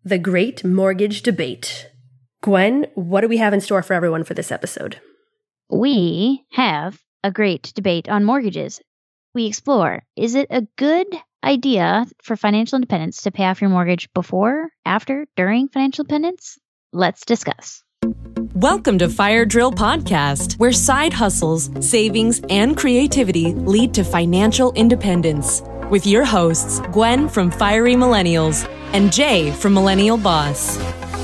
The Great Mortgage Debate. Gwen, what do we have in store for everyone for this episode? We have a great debate on mortgages. We explore, is it a good idea for financial independence to pay off your mortgage before, after, during financial independence? Let's discuss. Welcome to Fire Drill Podcast, where side hustles, savings, and creativity lead to financial independence. With your hosts, Gwen from Fiery Millennials and Jay from Millennial Boss.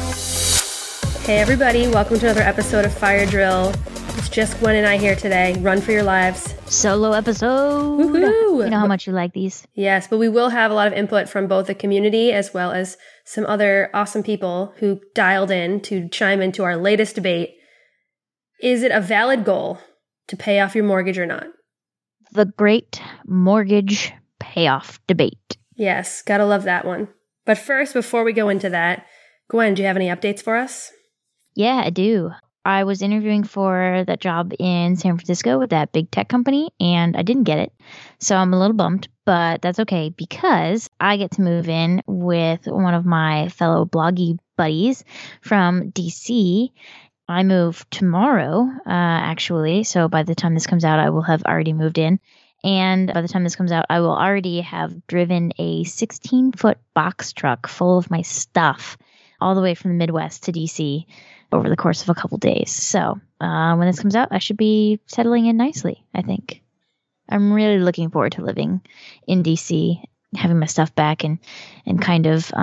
Hey everybody, welcome to another episode of Fire Drill. It's just Gwen and I here today. Run for your lives. Solo episode. Woohoo! You know how much you like these. Yes, but we will have a lot of input from both the community as well as some other awesome people who dialed in to chime into our latest debate. Is it a valid goal to pay off your mortgage or not? The great mortgage payoff debate. Yes, gotta love that one. But first, before we go into that, Gwen, do you have any updates for us? Yeah, I do. I was interviewing for that job in San Francisco with that big tech company, and I didn't get it. So I'm a little bummed, but that's okay because I get to move in with one of my fellow bloggy buddies from DC. I move tomorrow, actually. So by the time this comes out, I will have already moved in. And by the time this comes out, I will already have driven a 16-foot box truck full of my stuff all the way from the Midwest to DC over the course of a couple days. So when this comes out, I should be settling in nicely, I think. I'm really looking forward to living in DC, having my stuff back and kind of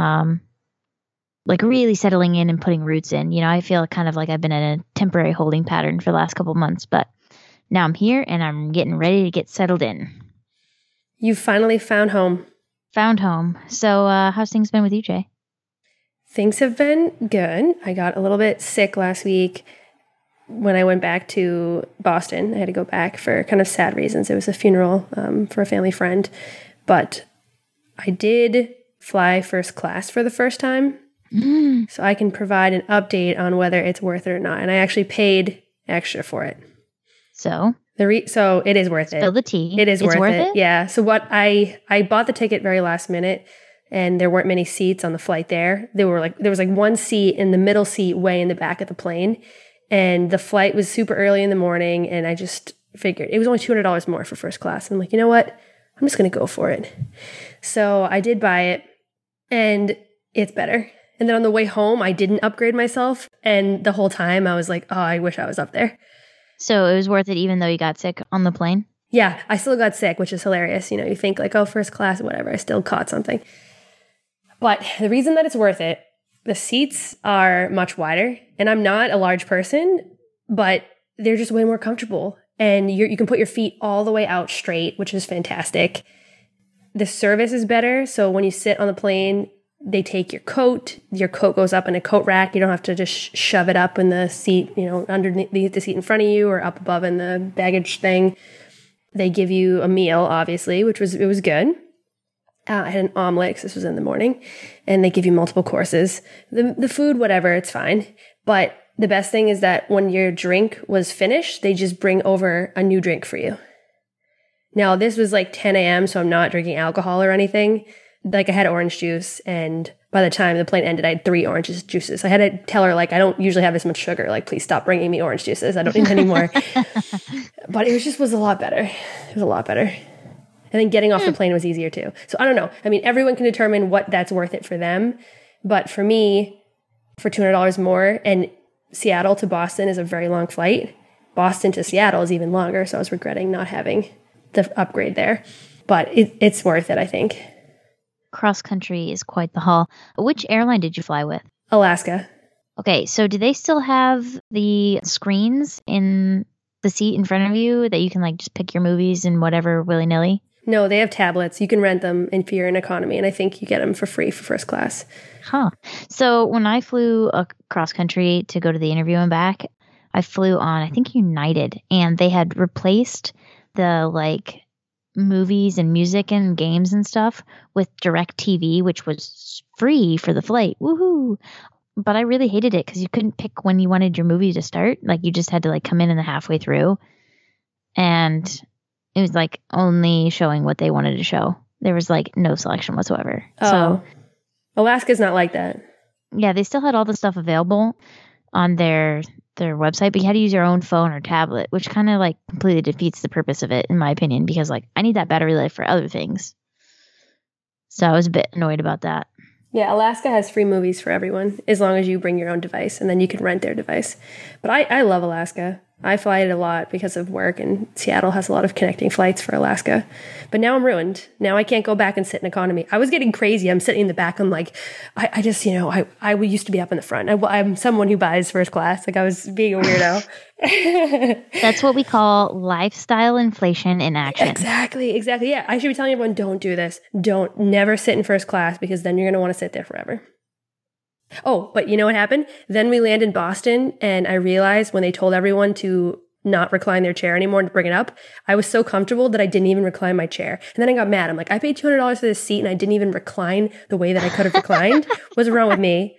like really settling in and putting roots in. You know, I feel kind of like I've been in a temporary holding pattern for the last couple months, but now I'm here and I'm getting ready to get settled in. You finally found home. Found home. So how's things been with you, Jay? Things have been good. I got a little bit sick last week when I went back to Boston. I had to go back for kind of sad reasons. It was a funeral for a family friend. But I did fly first class for the first time. So I can provide an update on whether it's worth it or not. And I actually paid extra for it. So? So it is worth it. Spill the tea. It is worth it. it? Yeah. So what I bought the ticket very last minute. And there weren't many seats on the flight there. There was like one seat in the middle seat way in the back of the plane. And the flight was super early in the morning. And I just figured it was only $200 more for first class. And I'm like, you know what? I'm just going to go for it. So I did buy it and it's better. And then on the way home, I didn't upgrade myself. And the whole time I was like, oh, I wish I was up there. So it was worth it even though you got sick on the plane? Yeah, I still got sick, which is hilarious. You know, you think like, oh, first class, whatever. I still caught something. But the reason that it's worth it, the seats are much wider, and I'm not a large person, but they're just way more comfortable. And you can put your feet all the way out straight, which is fantastic. The service is better, so when you sit on the plane, they take your coat goes up in a coat rack. You don't have to just shove it up in the seat, you know, underneath the seat in front of you or up above in the baggage thing. They give you a meal, obviously, it was good. I had an omelet because this was in the morning, and they give you multiple courses. The food, whatever, it's fine. But the best thing is that when your drink was finished, they just bring over a new drink for you. Now, this was like 10 a.m., so I'm not drinking alcohol or anything. Like I had orange juice, and by the time the plane ended, I had 3 orange juices. I had to tell her, like, I don't usually have this much sugar. Like, please stop bringing me orange juices. I don't need any more. But it was a lot better. It was a lot better. And then getting off the plane was easier too. So I don't know. I mean, everyone can determine what that's worth it for them. But for me, for $200 more, and Seattle to Boston is a very long flight. Boston to Seattle is even longer. So I was regretting not having the upgrade there. But it's worth it, I think. Cross country is quite the haul. Which airline did you fly with? Alaska. Okay, so do they still have the screens in the seat in front of you that you can like just pick your movies and whatever willy-nilly? No, they have tablets. You can rent them if you're in economy, and I think you get them for free for first class. Huh. So when I flew across country to go to the interview and back, I flew on, I think, United, and they had replaced the like movies and music and games and stuff with DirecTV, which was free for the flight. Woohoo! But I really hated it because you couldn't pick when you wanted your movie to start. Like you just had to like come in the halfway through, and it was like only showing what they wanted to show. There was like no selection whatsoever. Oh. So Alaska's not like that. Yeah, they still had all the stuff available on their website, but you had to use your own phone or tablet, which kind of like completely defeats the purpose of it, in my opinion, because like I need that battery life for other things. So I was a bit annoyed about that. Yeah, Alaska has free movies for everyone as long as you bring your own device, and then you can rent their device. But I love Alaska. I fly it a lot because of work, and Seattle has a lot of connecting flights for Alaska. But now I'm ruined. Now I can't go back and sit in economy. I was getting crazy. I'm sitting in the back. I'm like, I just, I used to be up in the front. I'm someone who buys first class. Like I was being a weirdo. That's what we call lifestyle inflation in action. Exactly. Yeah, I should be telling everyone, don't do this. Never sit in first class, because then you're going to want to sit there forever. Oh, but you know what happened? Then we land in Boston, and I realized when they told everyone to not recline their chair anymore and to bring it up, I was so comfortable that I didn't even recline my chair. And then I got mad. I'm like, I paid $200 for this seat and I didn't even recline the way that I could have reclined. What's wrong with me?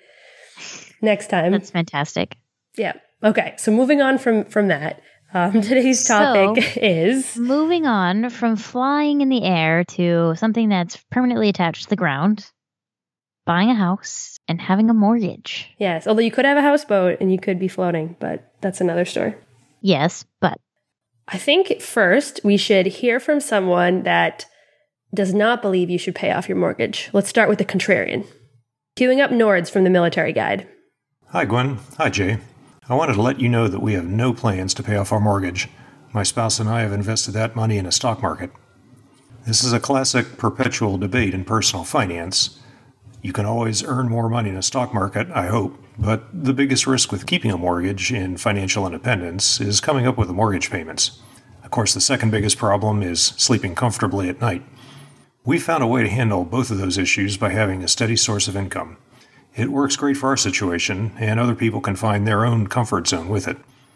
Next time. That's fantastic. Yeah. Okay. So moving on from that, today's topic is... Moving on from flying in the air to something that's permanently attached to the ground. Buying a house and having a mortgage. Yes, although you could have a houseboat and you could be floating, but that's another story. Yes, but... I think first we should hear from someone that does not believe you should pay off your mortgage. Let's start with the contrarian. Queuing up Nords from the Military Guide. Hi, Gwen. Hi, Jay. I wanted to let you know that we have no plans to pay off our mortgage. My spouse and I have invested that money in a stock market. This is a classic perpetual debate in personal finance. You can always earn more money in a stock market, I hope, but the biggest risk with keeping a mortgage in financial independence is coming up with the mortgage payments. Of course, the second biggest problem is sleeping comfortably at night. We found a way to handle both of those issues by having a steady source of income. It works great for our situation, and other people can find their own comfort zone with it.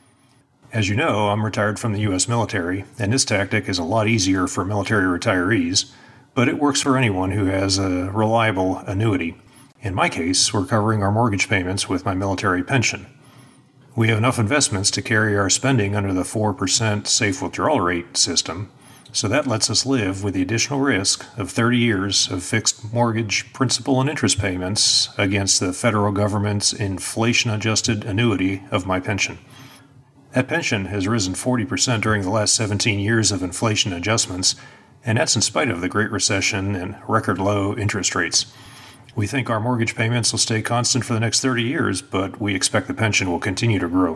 As you know, I'm retired from the U.S. military, and this tactic is a lot easier for military retirees, but it works for anyone who has a reliable annuity. In my case, we're covering our mortgage payments with my military pension. We have enough investments to carry our spending under the 4% safe withdrawal rate system, so that lets us live with the additional risk of 30 years of fixed mortgage principal and interest payments against the federal government's inflation-adjusted annuity of my pension. That pension has risen 40% during the last 17 years of inflation adjustments, and that's in spite of the Great Recession and record low interest rates. We think our mortgage payments will stay constant for the next 30 years, but we expect the pension will continue to grow.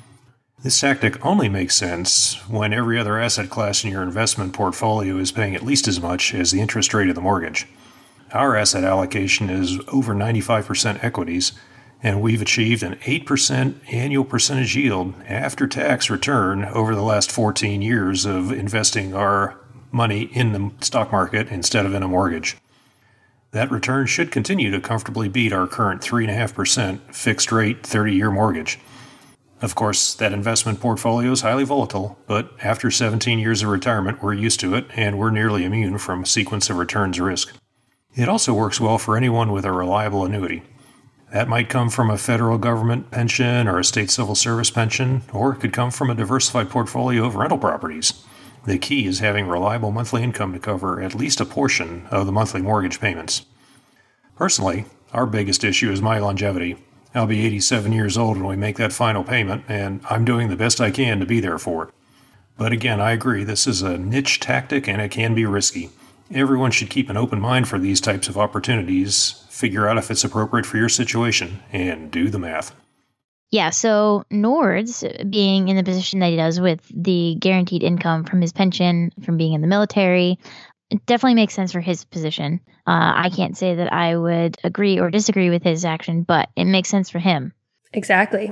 This tactic only makes sense when every other asset class in your investment portfolio is paying at least as much as the interest rate of the mortgage. Our asset allocation is over 95% equities, and we've achieved an 8% annual percentage yield after tax return over the last 14 years of investing our money in the stock market instead of in a mortgage. That return should continue to comfortably beat our current 3.5% fixed rate 30-year mortgage. Of course, that investment portfolio is highly volatile, but after 17 years of retirement, we're used to it, and we're nearly immune from a sequence of returns risk. It also works well for anyone with a reliable annuity. That might come from a federal government pension or a state civil service pension, or it could come from a diversified portfolio of rental properties. The key is having reliable monthly income to cover at least a portion of the monthly mortgage payments. Personally, our biggest issue is my longevity. I'll be 87 years old when we make that final payment, and I'm doing the best I can to be there for it. But again, I agree, this is a niche tactic and it can be risky. Everyone should keep an open mind for these types of opportunities, figure out if it's appropriate for your situation, and do the math. Yeah, so Nord's being in the position that he does with the guaranteed income from his pension, from being in the military, it definitely makes sense for his position. I can't say that I would agree or disagree with his action, but it makes sense for him. Exactly.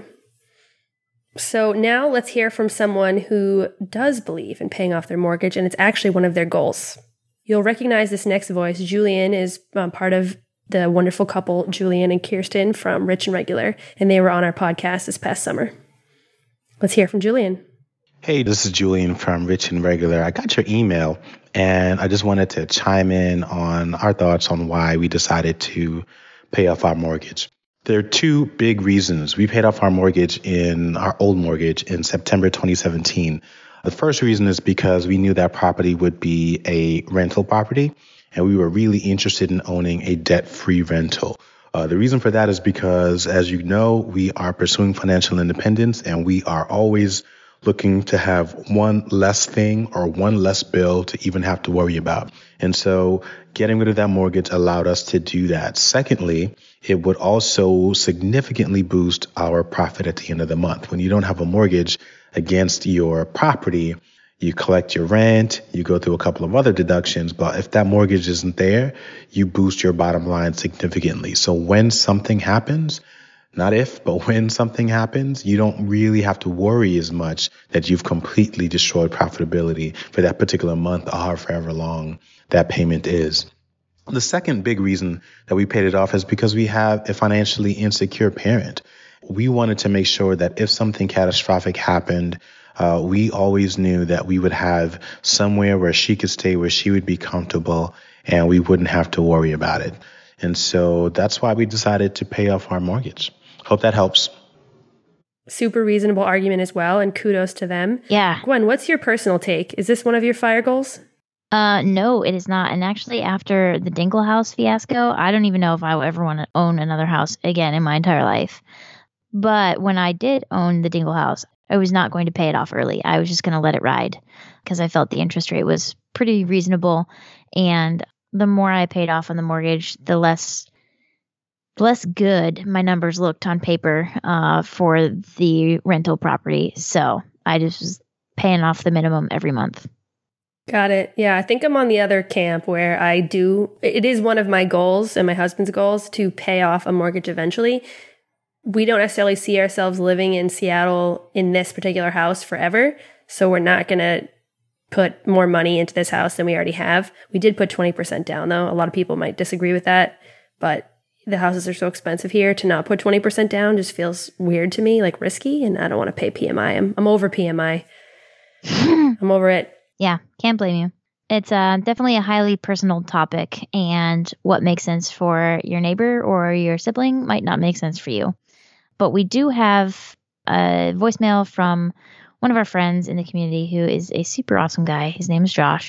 So now let's hear from someone who does believe in paying off their mortgage, and it's actually one of their goals. You'll recognize this next voice. Julian is part of the wonderful couple, Julian and Kirsten from Rich and Regular, and they were on our podcast this past summer. Let's hear from Julian. Hey, this is Julian from Rich and Regular. I got your email, and I just wanted to chime in on our thoughts on why we decided to pay off our mortgage. There are two big reasons. We paid off our mortgage our old mortgage in September 2017. The first reason is because we knew that property would be a rental property, and we were really interested in owning a debt-free rental. The reason for that is because, as you know, we are pursuing financial independence, and we are always looking to have one less thing or one less bill to even have to worry about. And so getting rid of that mortgage allowed us to do that. Secondly, it would also significantly boost our profit at the end of the month. When you don't have a mortgage against your property, you collect your rent, you go through a couple of other deductions, but if that mortgage isn't there, you boost your bottom line significantly. So when something happens, not if, but when something happens, you don't really have to worry as much that you've completely destroyed profitability for that particular month or however long that payment is. The second big reason that we paid it off is because we have a financially insecure parent. We wanted to make sure that if something catastrophic happened, we always knew that we would have somewhere where she could stay, where she would be comfortable, and we wouldn't have to worry about it. And so that's why we decided to pay off our mortgage. Hope that helps. Super reasonable argument as well, and kudos to them. Yeah. Gwen, what's your personal take? Is this one of your FIRE goals? No, it is not. And actually, after the Dingle House fiasco, I don't even know if I will ever want to own another house again in my entire life. But when I did own the Dingle House, I was not going to pay it off early. I was just going to let it ride because I felt the interest rate was pretty reasonable. And the more I paid off on the mortgage, the less good my numbers looked on paper for the rental property. So I just was paying off the minimum every month. Got it. Yeah, I think I'm on the other camp where it is one of my goals and my husband's goals to pay off a mortgage eventually. We don't necessarily see ourselves living in Seattle in this particular house forever. So we're not going to put more money into this house than we already have. We did put 20% down though. A lot of people might disagree with that, but the houses are so expensive here. To not put 20% down just feels weird to me, like risky, and I don't want to pay PMI. I'm over PMI. I'm over it. Yeah, can't blame you. It's definitely a highly personal topic, and what makes sense for your neighbor or your sibling might not make sense for you. But we do have a voicemail from one of our friends in the community who is a super awesome guy. His name is Josh.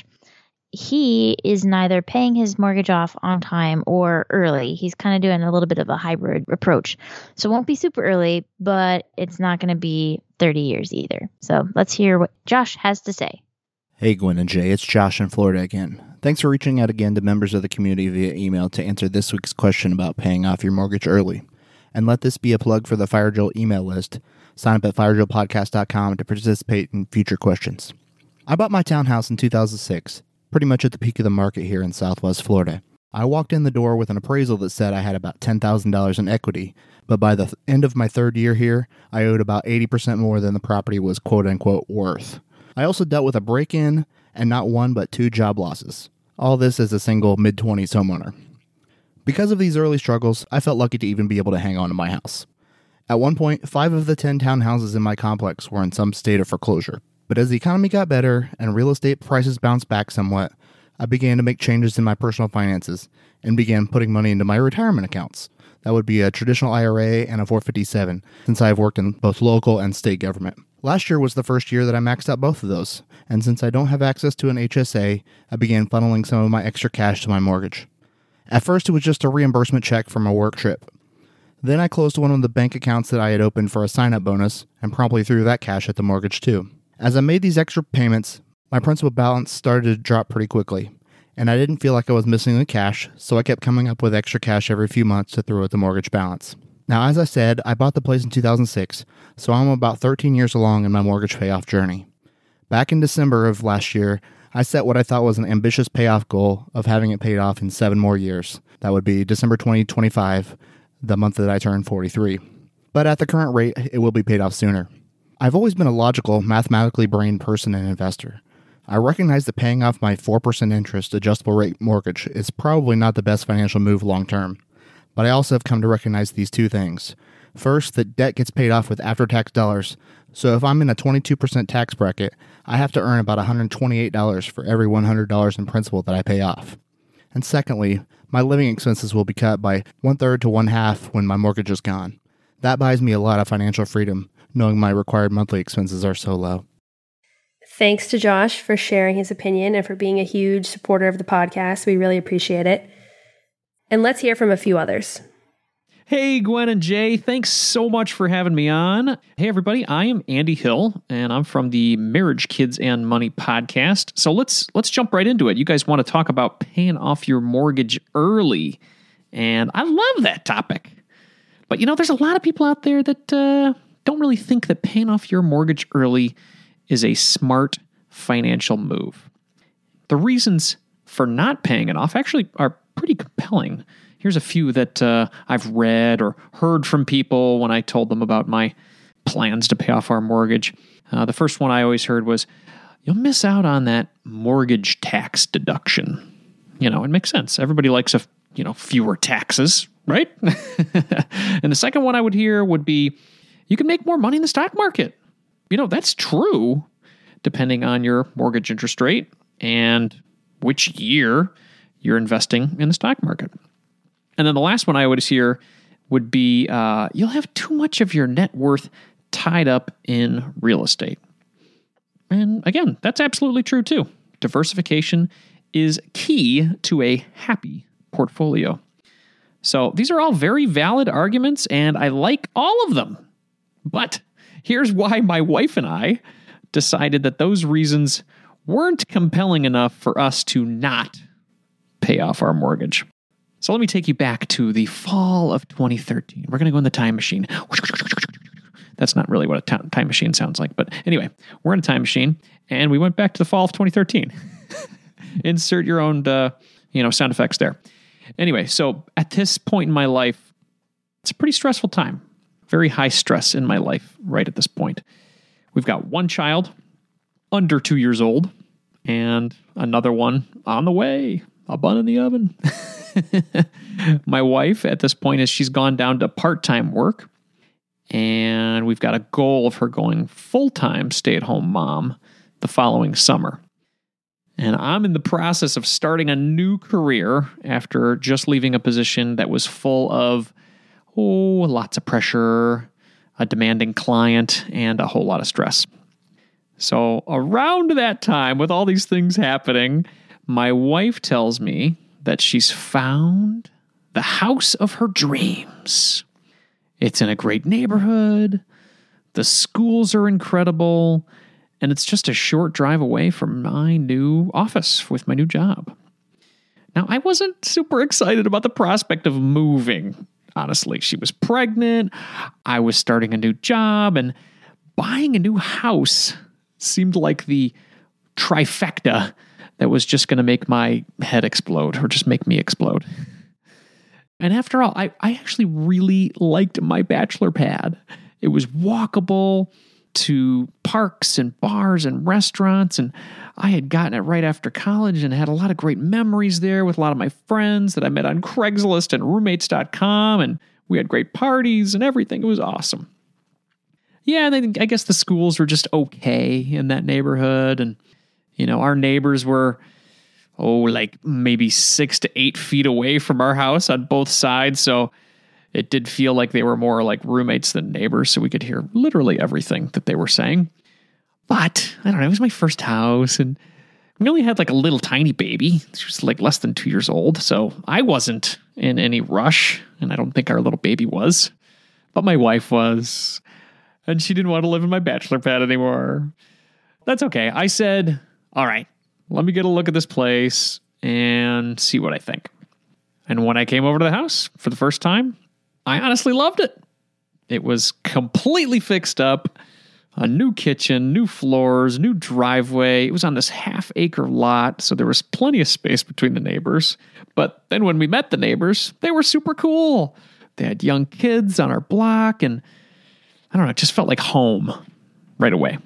He is neither paying his mortgage off on time or early. He's kind of doing a little bit of a hybrid approach. So it won't be super early, but it's not going to be 30 years either. So let's hear what Josh has to say. Hey, Gwen and Jay, it's Josh in Florida again. Thanks for reaching out again to members of the community via email to answer this week's question about paying off your mortgage early. And let this be a plug for the Fire Drill email list. Sign up at firedrillpodcast.com to participate in future questions. I bought my townhouse in 2006, pretty much at the peak of the market here in Southwest Florida. I walked in the door with an appraisal that said I had about $10,000 in equity, but by the end of my third year here, I owed about 80% more than the property was quote-unquote worth. I also dealt with a break-in and not one but 2 job losses. All this as a single mid-20s homeowner. Because of these early struggles, I felt lucky to even be able to hang on to my house. At one point, 5 of the 10 townhouses in my complex were in some state of foreclosure. But as the economy got better and real estate prices bounced back somewhat, I began to make changes in my personal finances and began putting money into my retirement accounts. That would be a traditional IRA and a 457, since I've worked in both local and state government. Last year was the first year that I maxed out both of those, and since I don't have access to an HSA, I began funneling some of my extra cash to my mortgage. At first, it was just a reimbursement check from a work trip. Then I closed one of the bank accounts that I had opened for a sign-up bonus and promptly threw that cash at the mortgage too. As I made these extra payments, my principal balance started to drop pretty quickly, and I didn't feel like I was missing the cash, so I kept coming up with extra cash every few months to throw at the mortgage balance. Now, as I said, I bought the place in 2006, so I'm about 13 years along in my mortgage payoff journey. Back in December of last year, I set what I thought was an ambitious payoff goal of having it paid off in 7 more years. That would be December 2025, the month that I turned 43. But at the current rate, it will be paid off sooner. I've always been a logical, mathematically brained person and investor. I recognize that paying off my 4% interest adjustable rate mortgage is probably not the best financial move long term. But I also have come to recognize these 2 things. First, that debt gets paid off with after-tax dollars, so if I'm in a 22% tax bracket, I have to earn about $128 for every $100 in principal that I pay off. And secondly, my living expenses will be cut by 1/3 to 1/2 when my mortgage is gone. That buys me a lot of financial freedom, knowing my required monthly expenses are so low. Thanks to Josh for sharing his opinion and for being a huge supporter of the podcast. We really appreciate it. And let's hear from a few others. Hey, Gwen and Jay, thanks so much for having me on. Hey, everybody, I am Andy Hill, and I'm from the Marriage, Kids, and Money podcast. So let's jump right into it. You guys want to talk about paying off your mortgage early, and I love that topic. But, there's a lot of people out there that don't really think that paying off your mortgage early is a smart financial move. The reasons for not paying it off actually are pretty compelling. Here's a few that I've read or heard from people when I told them about my plans to pay off our mortgage. The first one I always heard was, you'll miss out on that mortgage tax deduction. It makes sense. Everybody likes fewer taxes, right? And the second one I would hear would be, you can make more money in the stock market. That's true, depending on your mortgage interest rate and which year you're investing in the stock market. And then the last one I always hear would be, you'll have too much of your net worth tied up in real estate. And again, that's absolutely true too. Diversification is key to a happy portfolio. So these are all very valid arguments, and I like all of them. But here's why my wife and I decided that those reasons weren't compelling enough for us to not pay off our mortgage. So let me take you back to the fall of 2013. We're going to go in the time machine. That's not really what a time machine sounds like. But anyway, we're in a time machine, and we went back to the fall of 2013. Insert your own, sound effects there. Anyway, so at this point in my life, it's a pretty stressful time. Very high stress in my life right at this point. We've got one child, under 2 years old, and another one on the way, a bun in the oven. My wife at this point she's gone down to part-time work, and we've got a goal of her going full-time stay-at-home mom the following summer. And I'm in the process of starting a new career after just leaving a position that was full of, lots of pressure, a demanding client, and a whole lot of stress. So around that time, with all these things happening, my wife tells me that she's found the house of her dreams. It's in a great neighborhood. The schools are incredible. And it's just a short drive away from my new office with my new job. Now, I wasn't super excited about the prospect of moving. Honestly, she was pregnant. I was starting a new job, and buying a new house seemed like the trifecta that was just going to make my head explode or just make me explode. And after all, I actually really liked my bachelor pad. It was walkable to parks and bars and restaurants, and I had gotten it right after college and had a lot of great memories there with a lot of my friends that I met on Craigslist and roommates.com, and we had great parties and everything. It was awesome. Yeah, and I guess the schools were just okay in that neighborhood, and our neighbors were, like maybe 6 to 8 feet away from our house on both sides. So it did feel like they were more like roommates than neighbors. So we could hear literally everything that they were saying. But I don't know, it was my first house, and we only had like a little tiny baby. She was like less than 2 years old. So I wasn't in any rush, and I don't think our little baby was, but my wife was, and she didn't want to live in my bachelor pad anymore. That's okay. I said, all right, let me get a look at this place and see what I think. And when I came over to the house for the first time, I honestly loved it. It was completely fixed up, a new kitchen, new floors, new driveway. It was on this half-acre lot, so there was plenty of space between the neighbors. But then when we met the neighbors, they were super cool. They had young kids on our block, and I don't know, it just felt like home right away.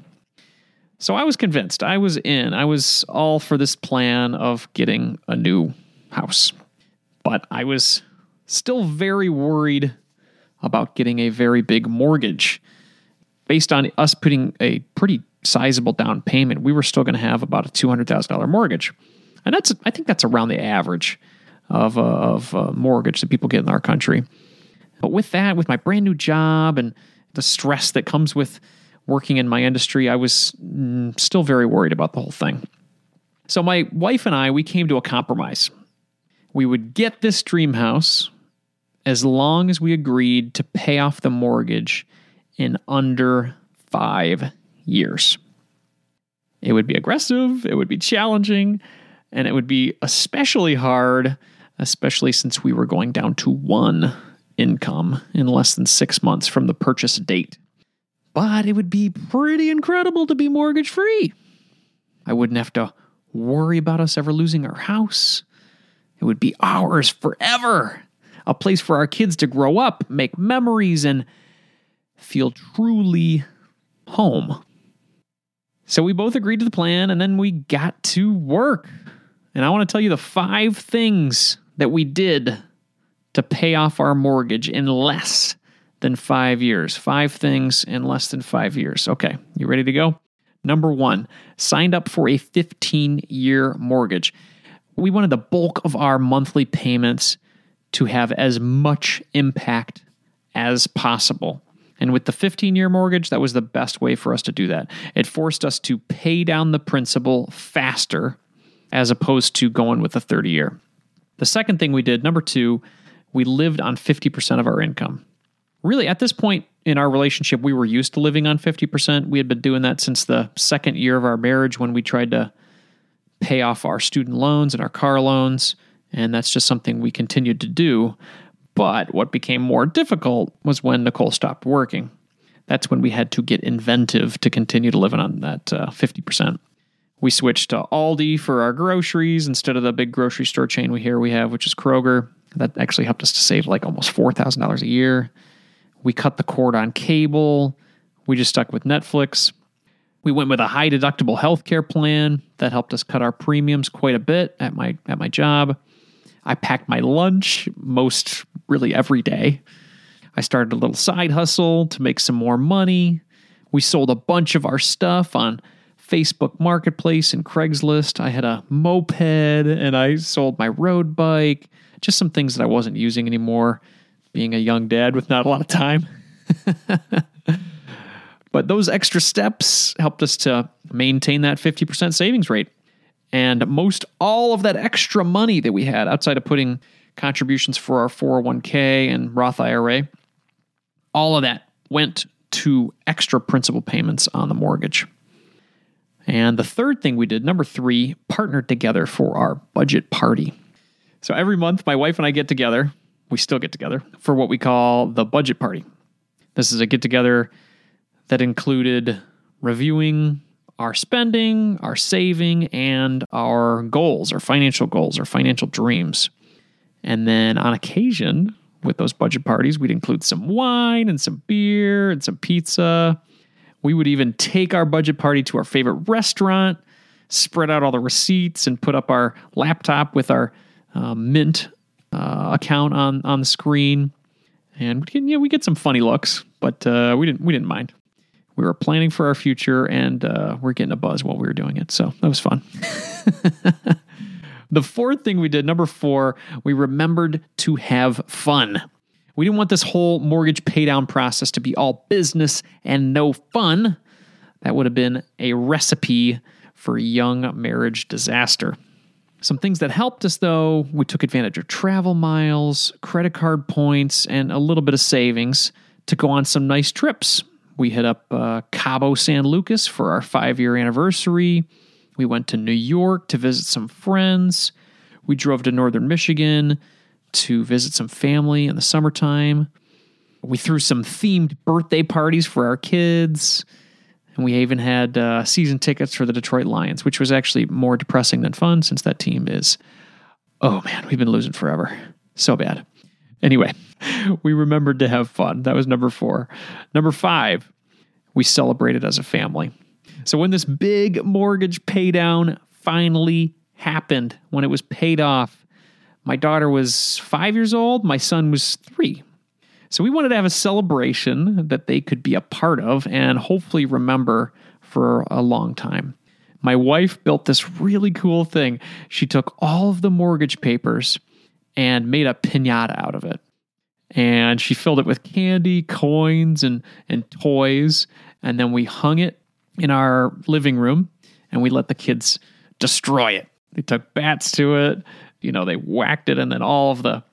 So I was convinced. I was in. I was all for this plan of getting a new house. But I was still very worried about getting a very big mortgage. Based on us putting a pretty sizable down payment, we were still going to have about a $200,000 mortgage. And I think that's around the average of a mortgage that people get in our country. But with that, with my brand new job and the stress that comes with working in my industry, I was still very worried about the whole thing. So my wife and I, we came to a compromise. We would get this dream house, as long as we agreed to pay off the mortgage in under 5 years. It would be aggressive, it would be challenging, and it would be especially hard, especially since we were going down to one income in less than 6 months from the purchase date. But it would be pretty incredible to be mortgage free. I wouldn't have to worry about us ever losing our house. It would be ours forever. A place for our kids to grow up, make memories, and feel truly home. So we both agreed to the plan, and then we got to work. And I want to tell you the 5 things that we did to pay off our mortgage in less than 5 years. 5 things in less than 5 years. Okay, you ready to go? Number 1, signed up for a 15-year mortgage. We wanted the bulk of our monthly payments to have as much impact as possible. And with the 15-year mortgage, that was the best way for us to do that. It forced us to pay down the principal faster as opposed to going with a 30-year. The second thing we did, number 2, we lived on 50% of our income. Really, at this point in our relationship, we were used to living on 50%. We had been doing that since the second year of our marriage when we tried to pay off our student loans and our car loans, and that's just something we continued to do. But what became more difficult was when Nicole stopped working. That's when we had to get inventive to continue to live on that 50%. We switched to Aldi for our groceries instead of the big grocery store chain we have, which is Kroger. That actually helped us to save like almost $4,000 a year. We cut the cord on cable. We just stuck with Netflix. We went with a high deductible healthcare plan that helped us cut our premiums quite a bit at my job. I packed my lunch most really every day. I started a little side hustle to make some more money. We sold a bunch of our stuff on Facebook Marketplace and Craigslist. I had a moped and I sold my road bike. Just some things that I wasn't using anymore, being a young dad with not a lot of time. But those extra steps helped us to maintain that 50% savings rate. And most all of that extra money that we had outside of putting contributions for our 401k and Roth IRA, all of that went to extra principal payments on the mortgage. And the third thing we did, number 3, partnered together for our budget party. So every month, my wife and I get together. We still get together for what we call the budget party. This is a get-together that included reviewing our spending, our saving, and our goals, our financial dreams. And then on occasion, with those budget parties, we'd include some wine and some beer and some pizza. We would even take our budget party to our favorite restaurant, spread out all the receipts, and put up our laptop with our Mint account on the screen. And we get some funny looks, but we didn't mind. We were planning for our future, and we're getting a buzz while we were doing it. So that was fun. The fourth thing we did, number 4, we remembered to have fun. We didn't want this whole mortgage paydown process to be all business and no fun. That would have been a recipe for young marriage disaster. Some things that helped us, though, we took advantage of travel miles, credit card points, and a little bit of savings to go on some nice trips. We hit up Cabo San Lucas for our 5-year anniversary. We went to New York to visit some friends. We drove to Northern Michigan to visit some family in the summertime. We threw some themed birthday parties for our kids. And we even had season tickets for the Detroit Lions, which was actually more depressing than fun since that team is, oh man, we've been losing forever. So bad. Anyway, we remembered to have fun. That was number 4. Number 5, we celebrated as a family. So when this big mortgage paydown finally happened, when it was paid off, my daughter was 5 years old, my son was 3. So we wanted to have a celebration that they could be a part of and hopefully remember for a long time. My wife built this really cool thing. She took all of the mortgage papers and made a piñata out of it. And she filled it with candy, coins, and toys. And then we hung it in our living room and we let the kids destroy it. They took bats to it. They whacked it, and then all of the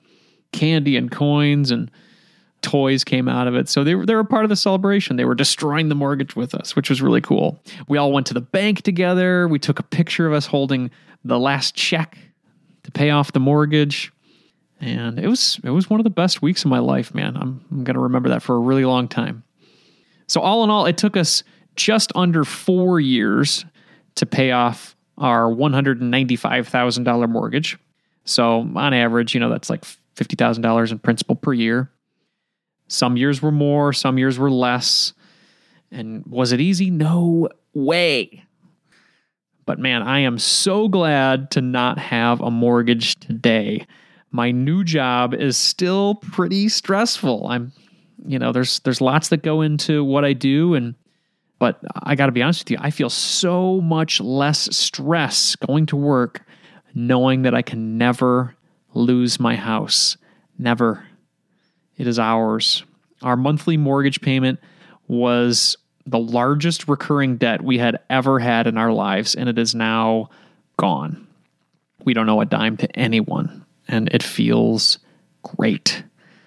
candy and coins and toys came out of it. So they were part of the celebration. They were destroying the mortgage with us, which was really cool. We all went to the bank together. We took a picture of us holding the last check to pay off the mortgage. And it was one of the best weeks of my life, man. I'm going to remember that for a really long time. So all in all, it took us just under 4 years to pay off our $195,000 mortgage. So on average, that's like $50,000 in principal per year. Some years were more, some years were less. And was it easy? No way. But man, I am so glad to not have a mortgage today. My new job is still pretty stressful. There's lots that go into what I do, but I got to be honest with you, I feel so much less stress going to work knowing that I can never lose my house. Never. It is ours. Our monthly mortgage payment was the largest recurring debt we had ever had in our lives, and it is now gone. We don't owe a dime to anyone, and it feels great.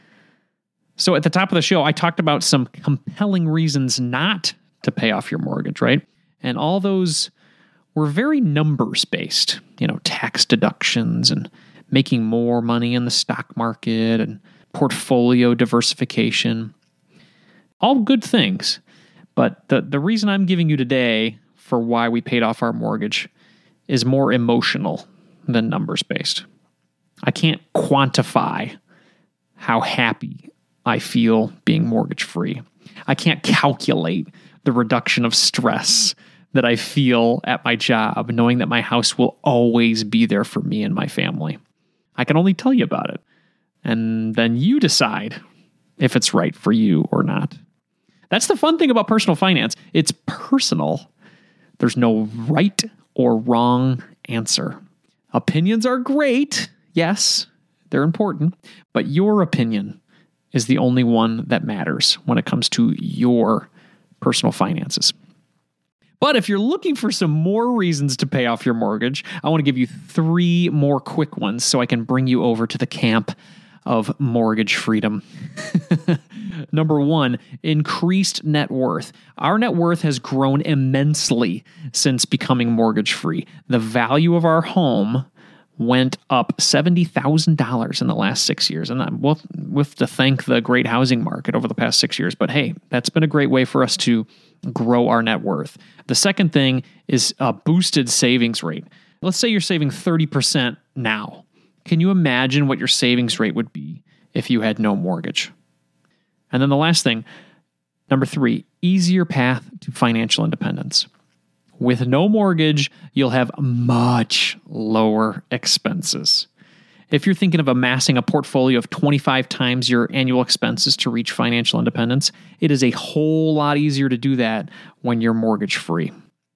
So at the top of the show, I talked about some compelling reasons not to pay off your mortgage, right? And all those were very numbers-based, tax deductions and making more money in the stock market and portfolio diversification. All good things. But the reason I'm giving you today for why we paid off our mortgage is more emotional than numbers-based. I can't quantify how happy I feel being mortgage-free. I can't calculate the reduction of stress that I feel at my job, knowing that my house will always be there for me and my family. I can only tell you about it. And then you decide if it's right for you or not. That's the fun thing about personal finance. It's personal. There's no right or wrong answer. Opinions are great. Yes, they're important. But your opinion is the only one that matters when it comes to your personal finances. But if you're looking for some more reasons to pay off your mortgage, I want to give you 3 more quick ones so I can bring you over to the camp of mortgage freedom. Number 1, increased net worth. Our net worth has grown immensely since becoming mortgage free. The value of our home went up $70,000 in the last 6 years. And we'll have to thank the great housing market over the past 6 years. But hey, that's been a great way for us to grow our net worth. The second thing is a boosted savings rate. Let's say you're saving 30% now. Can you imagine what your savings rate would be if you had no mortgage? And then the last thing, number 3, easier path to financial independence. With no mortgage, you'll have much lower expenses. If you're thinking of amassing a portfolio of 25 times your annual expenses to reach financial independence, it is a whole lot easier to do that when you're mortgage free.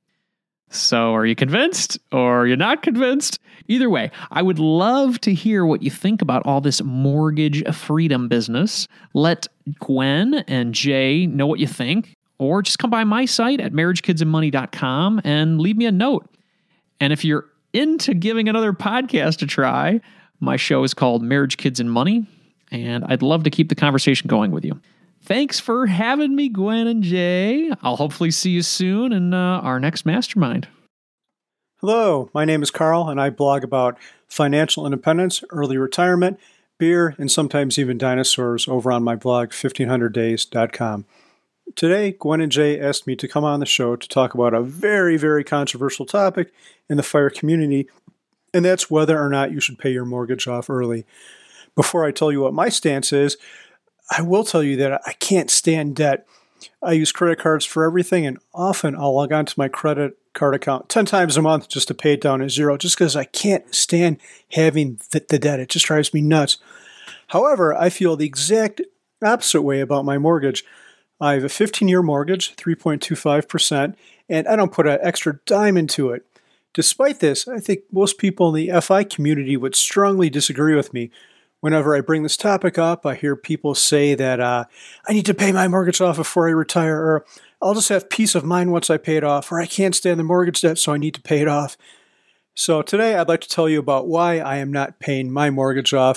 So are you convinced or you're not convinced? Either way, I would love to hear what you think about all this mortgage freedom business. Let Gwen and Jay know what you think, or just come by my site at marriagekidsandmoney.com and leave me a note. And if you're into giving another podcast a try, my show is called Marriage, Kids, and Money, and I'd love to keep the conversation going with you. Thanks for having me, Gwen and Jay. I'll hopefully see you soon in our next mastermind. Hello, my name is Carl, and I blog about financial independence, early retirement, beer, and sometimes even dinosaurs over on my blog, 1500days.com. Today, Gwen and Jay asked me to come on the show to talk about a very, very controversial topic in the FIRE community, and that's whether or not you should pay your mortgage off early. Before I tell you what my stance is, I will tell you that I can't stand debt. I use credit cards for everything, and often I'll log on to my credit card account 10 times a month just to pay it down to zero, just because I can't stand having the debt. It just drives me nuts. However, I feel the exact opposite way about my mortgage. I have a 15-year mortgage, 3.25%, and I don't put an extra dime into it. Despite this, I think most people in the FI community would strongly disagree with me. Whenever I bring this topic up, I hear people say that I need to pay my mortgage off before I retire, or I'll just have peace of mind once I pay it off, or I can't stand the mortgage debt, so I need to pay it off. So today I'd like to tell you about why I am not paying my mortgage off.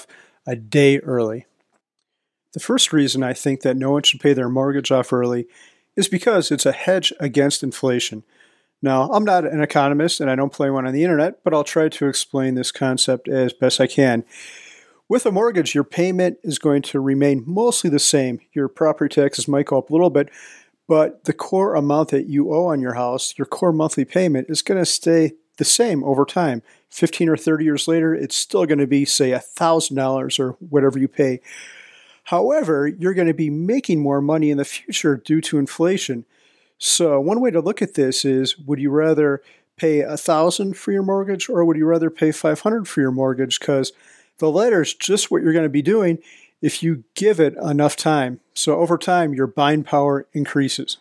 a day early. The first reason I think that no one should pay their mortgage off early is because it's a hedge against inflation. Now, I'm not an economist and I don't play one on the internet, but I'll try to explain this concept as best I can. With a mortgage, your payment is going to remain mostly the same. Your property taxes might go up a little bit, but the core amount that you owe on your house, your core monthly payment, is going to stay the same over time. 15 or 30 years later, it's still going to be, say, $1,000 or whatever you pay. However, you're going to be making more money in the future due to inflation. So one way to look at this is, would you rather pay $1,000 for your mortgage or would you rather pay $500 for your mortgage? Because the latter is just what you're going to be doing if you give it enough time. So over time, your buying power increases.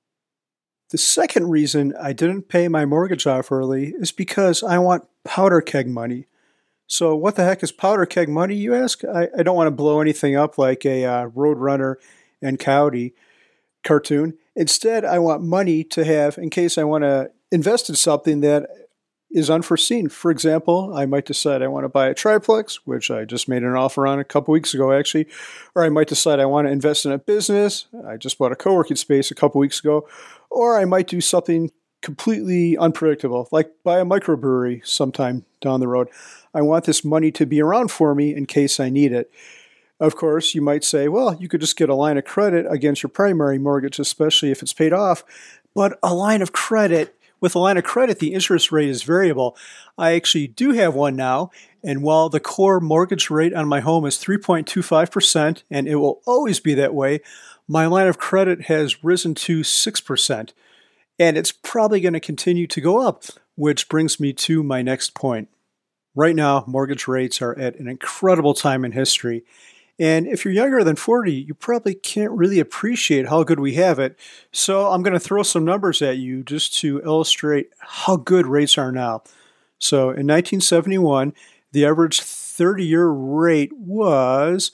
The second reason I didn't pay my mortgage off early is because I want powder keg money. So what the heck is powder keg money, you ask? I don't want to blow anything up like a Roadrunner and Coyote cartoon. Instead, I want money to have in case I want to invest in something that is unforeseen. For example, I might decide I want to buy a triplex, which I just made an offer on a couple weeks ago, actually. Or I might decide I want to invest in a business. I just bought a co-working space a couple weeks ago. Or I might do something completely unpredictable, like buy a microbrewery sometime down the road. I want this money to be around for me in case I need it. Of course, you might say, well, you could just get a line of credit against your primary mortgage, especially if it's paid off. But with a line of credit, the interest rate is variable. I actually do have one now, and while the core mortgage rate on my home is 3.25%, and it will always be that way, my line of credit has risen to 6%. And it's probably going to continue to go up, which brings me to my next point. Right now, mortgage rates are at an incredible time in history. And if you're younger than 40, you probably can't really appreciate how good we have it. So I'm going to throw some numbers at you just to illustrate how good rates are now. So in 1971, the average 30-year rate was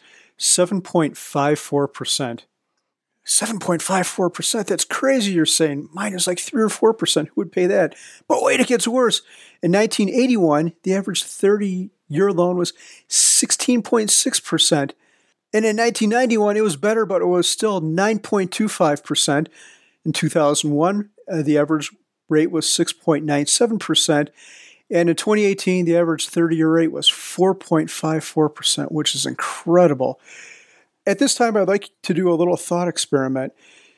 7.54%. 7.54%, that's crazy, you're saying. Mine is like 3 or 4%. Who would pay that? But wait, it gets worse. In 1981, the average 30-year loan was 16.6%. And in 1991, it was better, but it was still 9.25%. In 2001, the average rate was 6.97%. And in 2018, the average 30-year rate was 4.54%, which is incredible. At this time, I'd like to do a little thought experiment.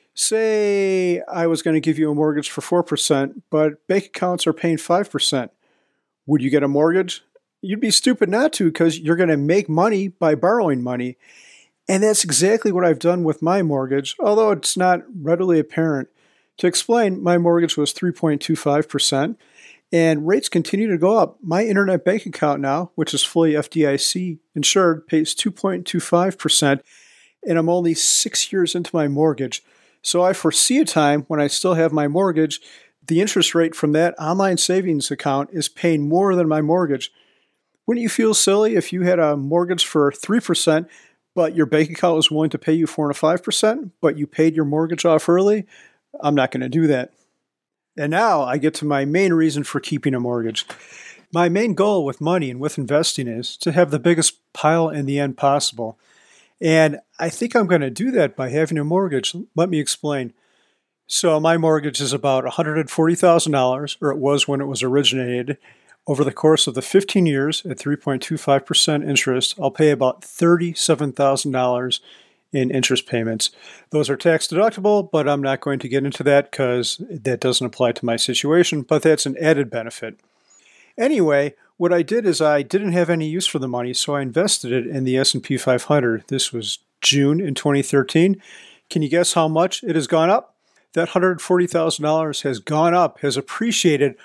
Say I was going to give you a mortgage for 4%, but bank accounts are paying 5%. Would you get a mortgage? You'd be stupid not to, because you're going to make money by borrowing money. And that's exactly what I've done with my mortgage, although it's not readily apparent. To explain, my mortgage was 3.25%, and rates continue to go up. My internet bank account now, which is fully FDIC insured, pays 2.25%, and I'm only 6 years into my mortgage. So I foresee a time when I still have my mortgage, the interest rate from that online savings account is paying more than my mortgage. Wouldn't you feel silly if you had a mortgage for 3%, but your bank account was willing to pay you 4 to 5%, but you paid your mortgage off early? I'm not going to do that. And now I get to my main reason for keeping a mortgage. My main goal with money and with investing is to have the biggest pile in the end possible. And I think I'm going to do that by having a mortgage. Let me explain. So my mortgage is about $140,000, or it was when it was originated. Over the course of the 15 years at 3.25% interest, I'll pay about $37,000 in interest payments. Those are tax deductible, but I'm not going to get into that because that doesn't apply to my situation, but that's an added benefit. Anyway, what I did is I didn't have any use for the money, so I invested it in the S&P 500. This was June in 2013. Can you guess how much it has gone up? That $140,000 has gone up, has appreciated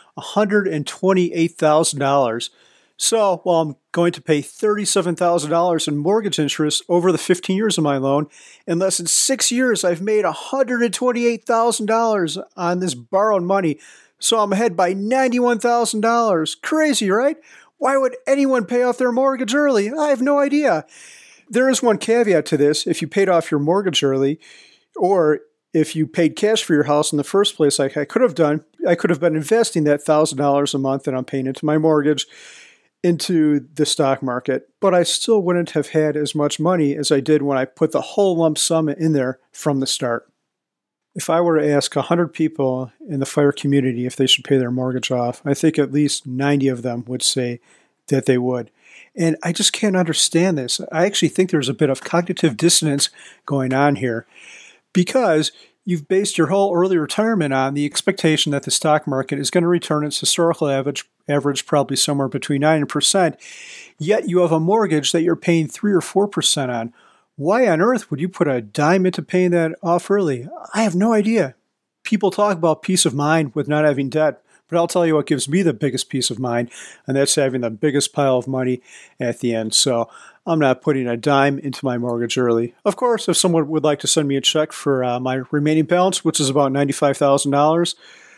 $128,000. So while I'm going to pay $37,000 in mortgage interest over the 15 years of my loan, in less than 6 years, I've made $128,000 on this borrowed money. So I'm ahead by $91,000. Crazy, right? Why would anyone pay off their mortgage early? I have no idea. There is one caveat to this. If you paid off your mortgage early, or if you paid cash for your house in the first place, like I could have done, I could have been investing that $1,000 a month that I'm paying into my mortgage. into the stock market, but I still wouldn't have had as much money as I did when I put the whole lump sum in there from the start. If I were to ask 100 people in the fire community if they should pay their mortgage off, I think at least 90 of them would say that they would. And I just can't understand this. I actually think there's a bit of cognitive dissonance going on here because you've based your whole early retirement on the expectation that the stock market is going to return its historical average probably somewhere between 9%, yet you have a mortgage that you're paying 3 or 4% on. Why on earth would you put a dime into paying that off early? I have no idea. People talk about peace of mind with not having debt, but I'll tell you what gives me the biggest peace of mind, and that's having the biggest pile of money at the end. So I'm not putting a dime into my mortgage early. Of course, if someone would like to send me a check for my remaining balance, which is about $95,000,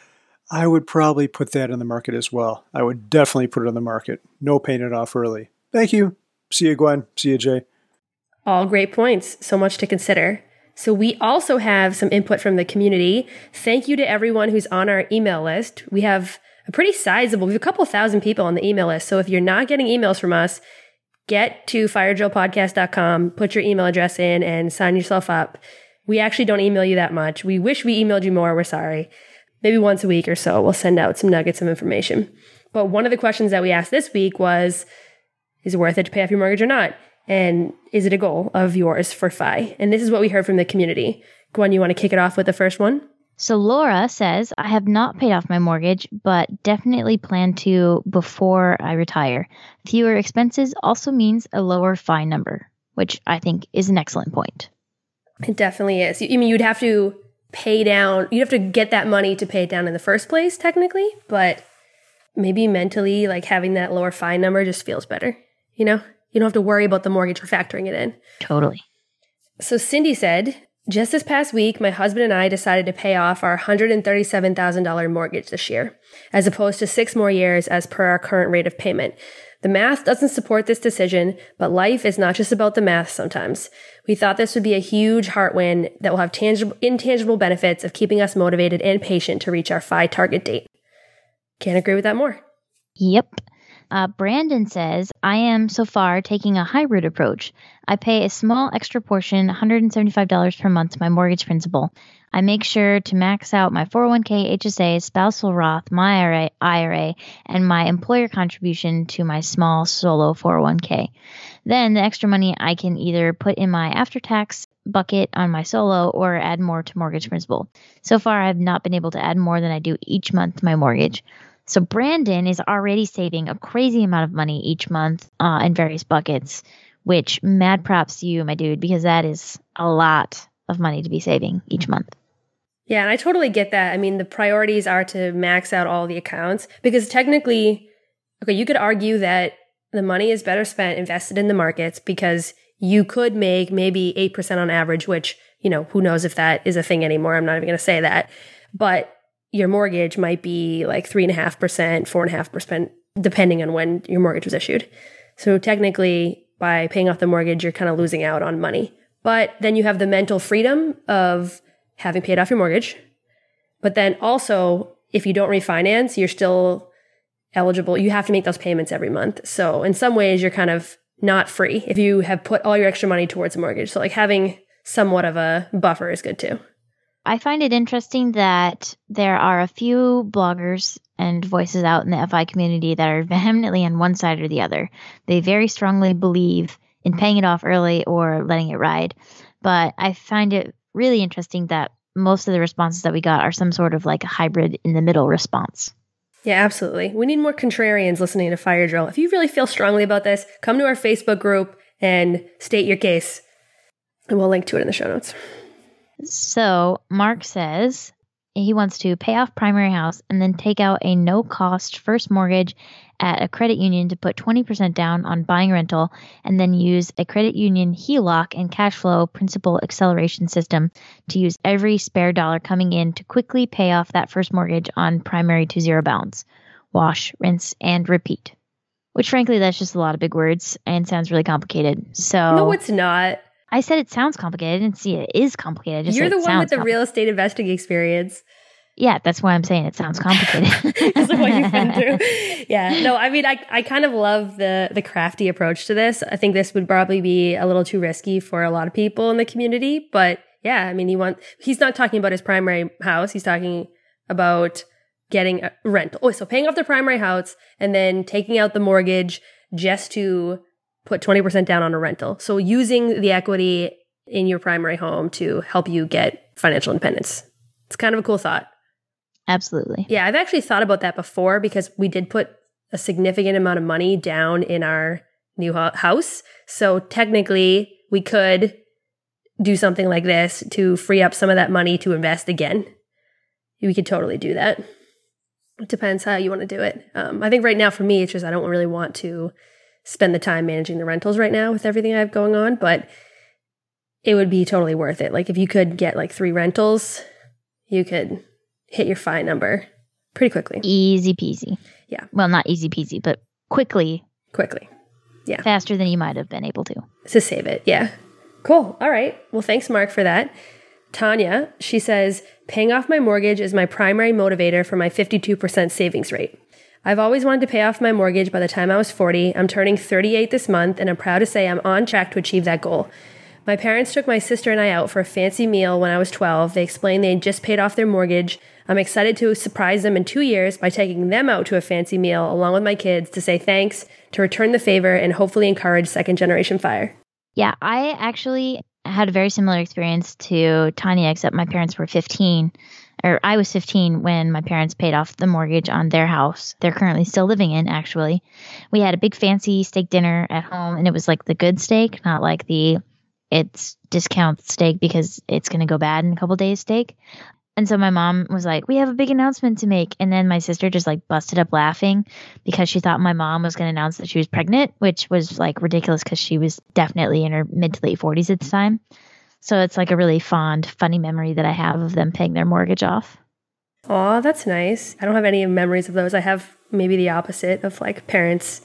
I would probably put that in the market as well. I would definitely put it on the market. No paying it off early. Thank you. See you, Gwen. See you, Jay. All great points. So much to consider. So we also have some input from the community. Thank you to everyone who's on our email list. We have a pretty sizable, we have a couple thousand people on the email list. So if you're not getting emails from us, get to firedrillpodcast.com, put your email address in and sign yourself up. We actually don't email you that much. We wish we emailed you more. We're sorry. Maybe once a week or so, we'll send out some nuggets of information. But one of the questions that we asked this week was, is it worth it to pay off your mortgage or not? And is it a goal of yours for FI? And this is what we heard from the community. Gwen, you want to kick it off with the first one? So Laura says, I have not paid off my mortgage, but definitely plan to before I retire. Fewer expenses also means a lower FI number, which I think is an excellent point. It definitely is. I mean, you'd have to pay down, you'd have to get that money to pay it down in the first place, technically, but maybe mentally, like having that lower FI number just feels better, you know? You don't have to worry about the mortgage or factoring it in. Totally. So Cindy said, just this past week, my husband and I decided to pay off our $137,000 mortgage this year, as opposed to 6 more years as per our current rate of payment. The math doesn't support this decision, but life is not just about the math sometimes. We thought this would be a huge heart win that will have intangible benefits of keeping us motivated and patient to reach our FI target date. Can't agree with that more. Yep. Brandon says, I am so far taking a hybrid approach. I pay a small extra portion, $175 per month to my mortgage principal. I make sure to max out my 401k, HSA, spousal Roth, my IRA, and my employer contribution to my small solo 401k. Then the extra money I can either put in my after-tax bucket on my solo or add more to mortgage principal. So far, I have not been able to add more than I do each month to my mortgage. So Brandon is already saving a crazy amount of money each month in various buckets, which mad props to you, my dude, because that is a lot of money to be saving each month. Yeah, and I totally get that. I mean, the priorities are to max out all the accounts because technically, okay, you could argue that the money is better spent invested in the markets because you could make maybe 8% on average, which, you know, who knows if that is a thing anymore. I'm not even going to say that. But your mortgage might be like 3.5%, 4.5%, depending on when your mortgage was issued. So technically, by paying off the mortgage, you're kind of losing out on money. But then you have the mental freedom of having paid off your mortgage. But then also, if you don't refinance, you're still eligible. You have to make those payments every month. So in some ways, you're kind of not free if you have put all your extra money towards a mortgage. So like having somewhat of a buffer is good too. I find it interesting that there are a few bloggers and voices out in the FI community that are vehemently on one side or the other. They very strongly believe in paying it off early or letting it ride. But I find it really interesting that most of the responses that we got are some sort of like a hybrid in the middle response. Yeah, absolutely. We need more contrarians listening to Fire Drill. If you really feel strongly about this, come to our Facebook group and state your case. And we'll link to it in the show notes. So Mark says he wants to pay off primary house and then take out a no-cost first mortgage at a credit union to put 20% down on buying rental and then use a credit union HELOC and cash flow principal acceleration system to use every spare dollar coming in to quickly pay off that first mortgage on primary to zero balance. Wash, rinse, and repeat. Which frankly, that's just a lot of big words and sounds really complicated. So no, it's not. I said it sounds complicated. I didn't see it is complicated. I just You're said the one with the real estate investing experience. Yeah, that's why I'm saying it sounds complicated. Because of what you've been through. Yeah. No, I mean, I kind of love the crafty approach to this. I think this would probably be a little too risky for a lot of people in the community. But yeah, I mean, he's not talking about his primary house. He's talking about getting a rental. Oh, so paying off the primary house and then taking out the mortgage just to put 20% down on a rental. So using the equity in your primary home to help you get financial independence. It's kind of a cool thought. Absolutely. Yeah, I've actually thought about that before because we did put a significant amount of money down in our new house. So technically, we could do something like this to free up some of that money to invest again. We could totally do that. It depends how you want to do it. I think right now for me, it's just I don't really want to spend the time managing the rentals right now with everything I have going on, but it would be totally worth it. Like if you could get like 3 rentals, you could hit your FI number pretty quickly. Easy peasy. Yeah. Well, not easy peasy, but quickly. Yeah. Faster than you might have been able to. To save it. Yeah. Cool. All right. Well, thanks, Mark, for that. Tanya, she says, paying off my mortgage is my primary motivator for my 52% savings rate. I've always wanted to pay off my mortgage by the time I was 40. I'm turning 38 this month, and I'm proud to say I'm on track to achieve that goal. My parents took my sister and I out for a fancy meal when I was 12. They explained they had just paid off their mortgage. I'm excited to surprise them in 2 years by taking them out to a fancy meal along with my kids to say thanks, to return the favor, and hopefully encourage second-generation fire. Yeah, I actually had a very similar experience to Tanya, except my parents were 15. Or I was 15 when my parents paid off the mortgage on their house. They're currently still living in, actually. We had a big fancy steak dinner at home, and it was like the good steak, not like it's discount steak because it's going to go bad in a couple days steak. And so my mom was like, we have a big announcement to make. And then my sister just like busted up laughing because she thought my mom was going to announce that she was pregnant, which was like ridiculous because she was definitely in her mid to late 40s at the time. So it's like a really fond, funny memory that I have of them paying their mortgage off. Aw, that's nice. I don't have any memories of those. I have maybe the opposite of like parents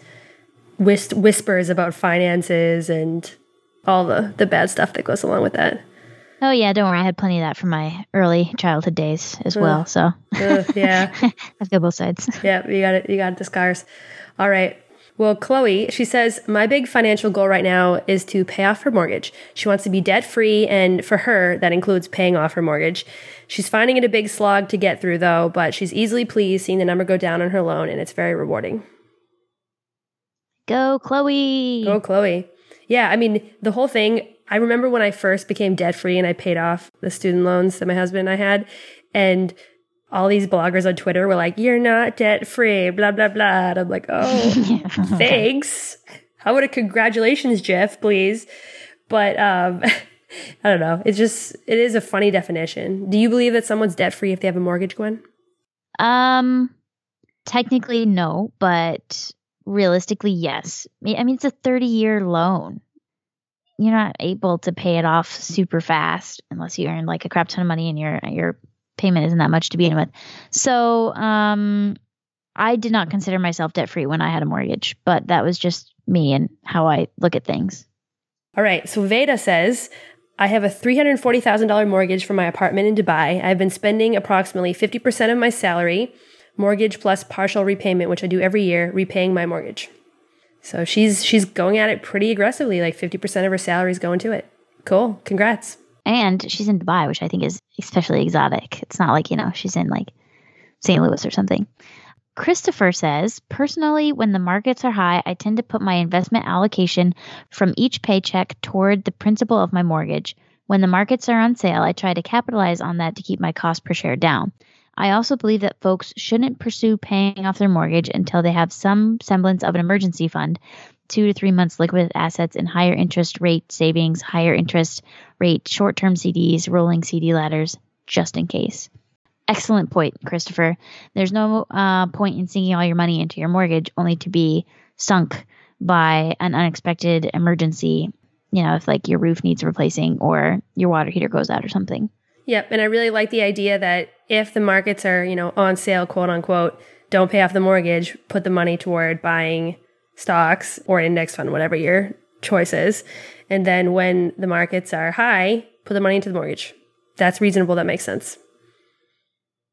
whispers about finances and all the bad stuff that goes along with that. Oh, yeah, don't worry. I had plenty of that from my early childhood days as well. So yeah, I feel both sides. Yeah, you got it. You got the scars. All right. Well, Chloe, she says, my big financial goal right now is to pay off her mortgage. She wants to be debt free. And for her, that includes paying off her mortgage. She's finding it a big slog to get through, though, but she's easily pleased seeing the number go down on her loan, and it's very rewarding. Go, Chloe. Go, Chloe. Yeah, I mean, the whole thing, I remember when I first became debt-free and I paid off the student loans that my husband and I had, and all these bloggers on Twitter were like, you're not debt-free, blah, blah, blah. And I'm like, oh, thanks. How about a congratulations, Jeff, please? But I don't know. It is a funny definition. Do you believe that someone's debt-free if they have a mortgage, Gwen? Technically, no, but realistically, yes. I mean, it's a 30-year loan. You're not able to pay it off super fast unless you earn like a crap ton of money and your payment isn't that much to begin with. So I did not consider myself debt-free when I had a mortgage, but that was just me and how I look at things. All right. So Veda says, I have a $340,000 mortgage for my apartment in Dubai. I've been spending approximately 50% of my salary, mortgage plus partial repayment, which I do every year, repaying my mortgage. So she's going at it pretty aggressively, like 50% of her salary is going to it. Cool. Congrats. And she's in Dubai, which I think is especially exotic. It's not like, she's in like St. Louis or something. Christopher says, personally, when the markets are high, I tend to put my investment allocation from each paycheck toward the principal of my mortgage. When the markets are on sale, I try to capitalize on that to keep my cost per share down. I also believe that folks shouldn't pursue paying off their mortgage until they have some semblance of an emergency fund, 2 to 3 months liquid assets in higher interest rate savings, higher interest rate short-term CDs, rolling CD ladders, just in case. Excellent point, Christopher. There's no point in sinking all your money into your mortgage only to be sunk by an unexpected emergency, if like your roof needs replacing or your water heater goes out or something. Yep. And I really like the idea that if the markets are, on sale, quote unquote, don't pay off the mortgage, put the money toward buying stocks or index fund, whatever your choice is. And then when the markets are high, put the money into the mortgage. That's reasonable. That makes sense.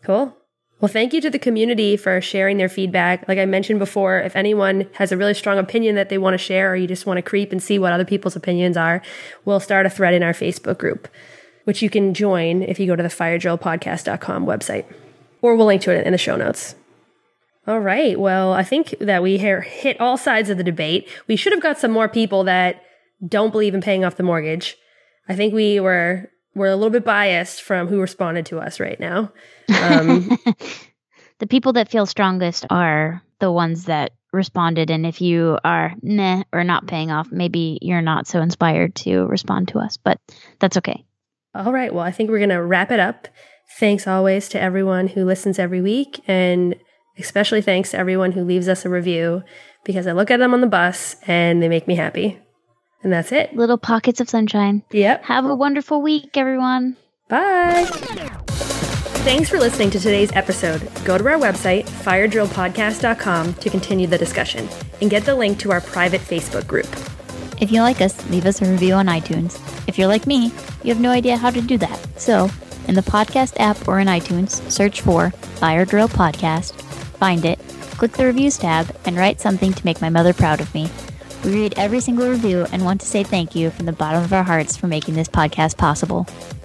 Cool. Well, thank you to the community for sharing their feedback. Like I mentioned before, if anyone has a really strong opinion that they want to share, or you just want to creep and see what other people's opinions are, we'll start a thread in our Facebook group, which you can join if you go to the firedrillpodcast.com website, or we'll link to it in the show notes. All right. Well, I think that we hit all sides of the debate. We should have got some more people that don't believe in paying off the mortgage. I think we're a little bit biased from who responded to us right now. The people that feel strongest are the ones that responded. And if you are meh or not paying off, maybe you're not so inspired to respond to us, but that's okay. All right. Well, I think we're going to wrap it up. Thanks always to everyone who listens every week, and especially thanks to everyone who leaves us a review, because I look at them on the bus and they make me happy. And that's it. Little pockets of sunshine. Yep. Have a wonderful week, everyone. Bye. Thanks for listening to today's episode. Go to our website, firedrillpodcast.com, to continue the discussion and get the link to our private Facebook group. If you like us, leave us a review on iTunes. If you're like me, you have no idea how to do that. So, in the podcast app or in iTunes, search for Fire Drill Podcast, find it, click the Reviews tab, and write something to make my mother proud of me. We read every single review and want to say thank you from the bottom of our hearts for making this podcast possible.